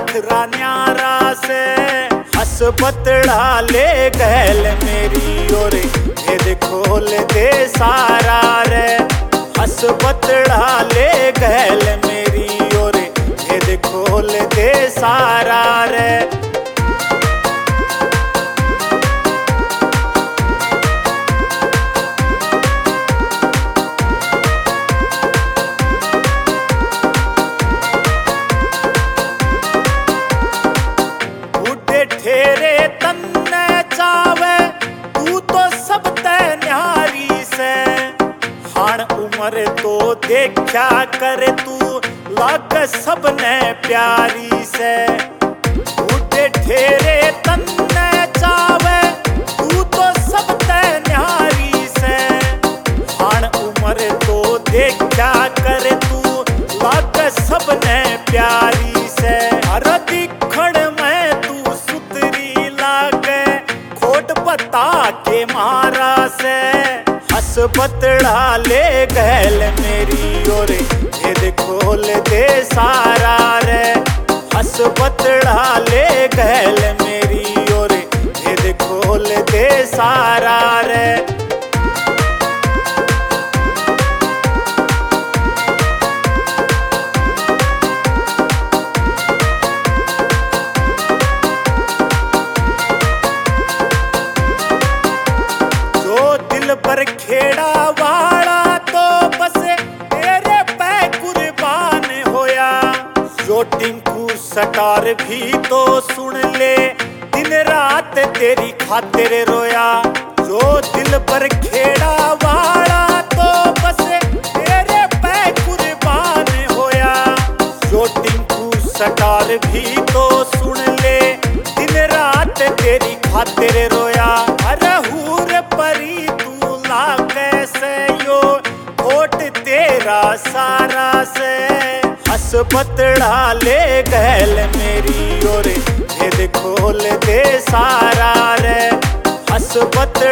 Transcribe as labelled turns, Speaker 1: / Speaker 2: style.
Speaker 1: नखरा न्यारा से हस बतड़ा ले गैल मेरी ओरे भेद खोल दे सारा रे। हस बतड़ा ले गैल मेरी ओरे भेद खोल दे सारा रे। ठेरे तन्ने चावे तू तो सब ते न्यारी से हाण उम्र तो देखा कर तू लाग सबने प्यारी से। बूढ़े ठेरे तन्ने चावे तू तो सब ते न्यारी से हाण उम्र तो देखा कर तू लाग सबने प्यारी से। अरे दिखण में तू बता के मारा से हस बतड़ा ले गैल मेरी ओरे भेद खोल दे सारा रे। हस बतड़ा ले गैल मेरी ओरे भेद खोल दे सारा रे। पर खेड़ा वाला तो बस तेरे पे कुर्बान होया। जो टिंकू सटार भी तो सुन ले दिन रात तेरी खातिर रोया। जो दिल पर खेड़ा वाला तो बस तेरे पे कुर्बान होया। जो टिंकू सटार भी तो सुन ले दिन रात तेरी खातिर रोया। अरे हूर परी कैसे यो खोट तेरा सारा से हस बतड़ा ले गैल मेरी ओरे भेद खोल दे सारा रे। हस बतड़ा